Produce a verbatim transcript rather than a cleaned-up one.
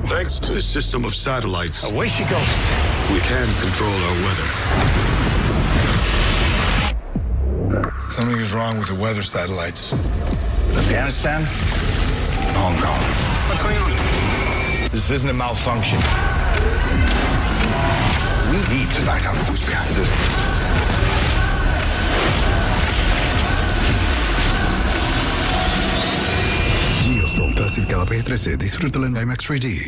Thanks to a system of satellites, Away she goes. we can control our weather. Something is wrong with the weather satellites. Afghanistan? Hong Kong. What's going on? This isn't a malfunction. We need to find out who's behind this. Geostorm clasificada P G trece, disfrútala en IMAX tres D.